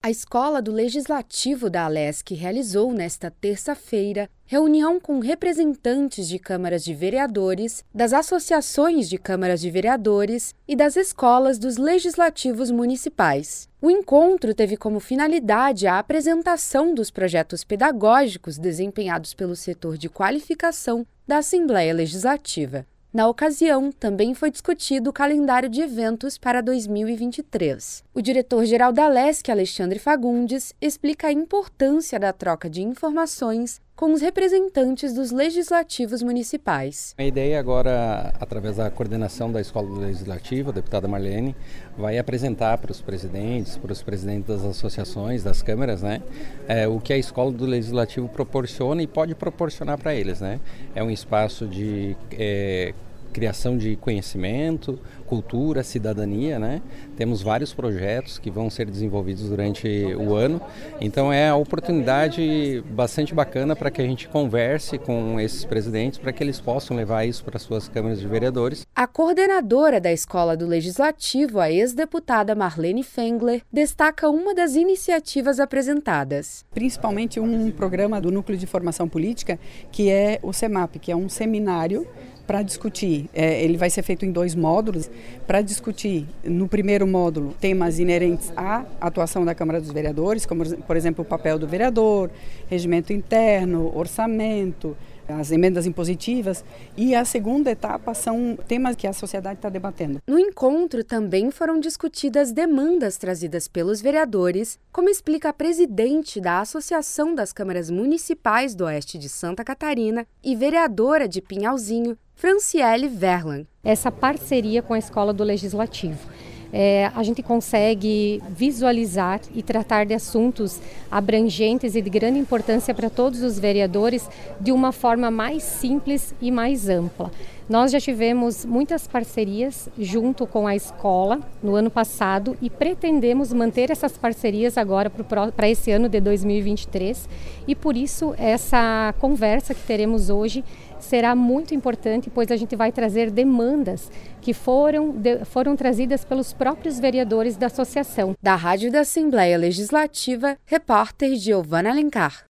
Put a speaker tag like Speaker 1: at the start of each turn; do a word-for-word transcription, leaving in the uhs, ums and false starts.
Speaker 1: A Escola do Legislativo da Alesc realizou, nesta terça-feira, reunião com representantes de câmaras de vereadores, das associações de câmaras de vereadores e das escolas dos legislativos municipais. O encontro teve como finalidade a apresentação dos projetos pedagógicos desempenhados pelo setor de qualificação da Assembleia Legislativa. Na ocasião, também foi discutido o calendário de eventos para dois mil e vinte e três. O diretor-geral da Alesc, Alexandre Fagundes, explica a importância da troca de informações com os representantes dos legislativos municipais.
Speaker 2: A ideia agora, através da coordenação da Escola do Legislativo, a deputada Marlene, vai apresentar para os presidentes, para os presidentes das associações, das câmaras, né, é, o que a Escola do Legislativo proporciona e pode proporcionar para eles, né. É um espaço de é, criação de conhecimento, cultura, cidadania, né? Temos vários projetos que vão ser desenvolvidos durante o ano, então é a oportunidade bastante bacana para que a gente converse com esses presidentes para que eles possam levar isso para suas câmaras de vereadores.
Speaker 1: A coordenadora da Escola do Legislativo, a ex-deputada Marlene Fengler, destaca uma das iniciativas apresentadas.
Speaker 3: Principalmente um programa do Núcleo de Formação Política, que é o CEMAP, que é um seminário para discutir. É, ele vai ser feito em dois módulos, para discutir, no primeiro módulo, temas inerentes à atuação da Câmara dos Vereadores, como, por exemplo, o papel do vereador, regimento interno, orçamento, as emendas impositivas, e a segunda etapa são temas que a sociedade está debatendo.
Speaker 1: No encontro também foram discutidas demandas trazidas pelos vereadores, como explica a presidente da Associação das Câmaras Municipais do Oeste de Santa Catarina e vereadora de Pinhalzinho, Franciele Verlan.
Speaker 4: Essa parceria com a Escola do Legislativo. É, a gente consegue visualizar e tratar de assuntos abrangentes e de grande importância para todos os vereadores de uma forma mais simples e mais ampla. Nós já tivemos muitas parcerias junto com a escola no ano passado e pretendemos manter essas parcerias agora para esse ano de dois mil e vinte e três, e por isso essa conversa que teremos hoje será muito importante, pois a gente vai trazer demandas que foram, de, foram trazidas pelos próprios vereadores da associação.
Speaker 1: Da Rádio da Assembleia Legislativa, repórter Giovana Alencar.